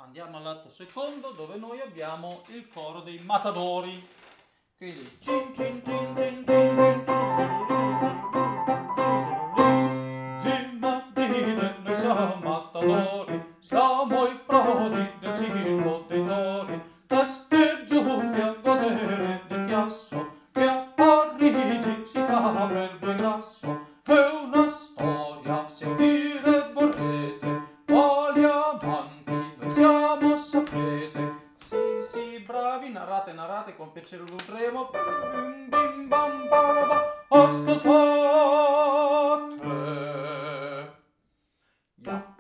Andiamo all'atto secondo dove noi abbiamo il coro dei matadori. Quindi cin cin cin cin cin di mattina noi siamo matadori, siamo i prodi del circo dei tori, teste giunti a godere del chiasso, che a Parigi si fa per bel grasso. È una storia, se udire vorrete, quali amanti noi siamo saprete. Sì, bravi, narrate, con piacere lo vedremo. Bim bim bam ba, ascoltate. Ya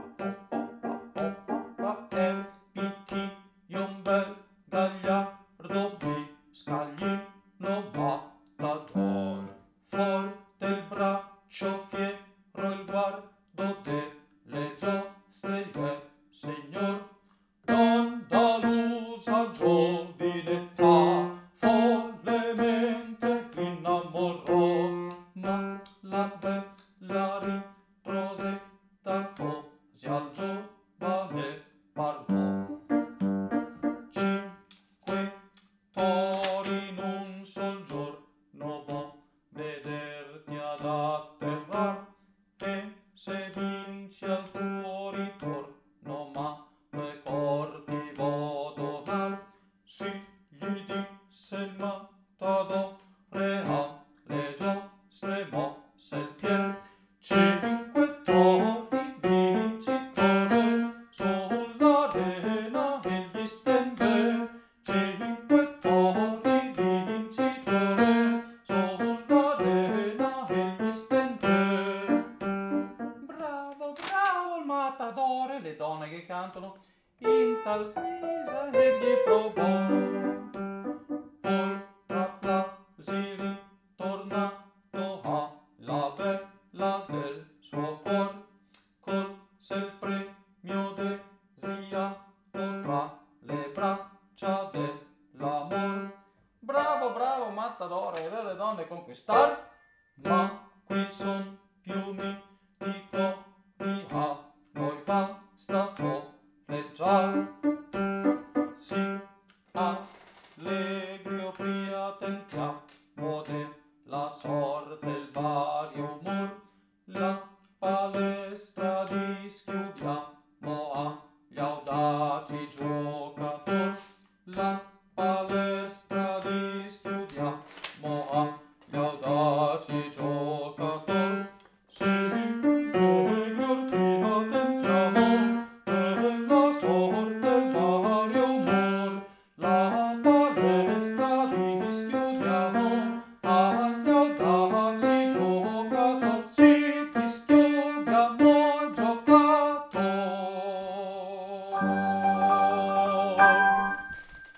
è picchio un bel gagliardo biscaglino matador, forte il braccio, fiero il guardo delle giostre, gli è signor d'Andalusa giovinetà, follemente innamorò, ma la bella Rosetta così al giovane parlò. Cinque tori in un sol giorno vo vederti ad atterrar, e se vinci al tuo ritorno ma le corti vo donar. Sì, gli disse il matadore, alle giostre mosse il pied. Cinque tori vincitore sull'arena egli stende. Cinque tori vincitore sull'arena egli stende. Bravo, bravo il matadore, le donne che cantano in tal guisa egli provò. Poi tra plausi ritornato alla bella del suo cuor, colse il premio desiato tra le braccia dell'amor. Bravo, bravo matadore, le donne conquistar, ma qui son più miti cori, a noi basta folleggiar. Sì, allegri pria tentiamo della sorte il vario umor, la palestra dischiudiamo agli audaci giù.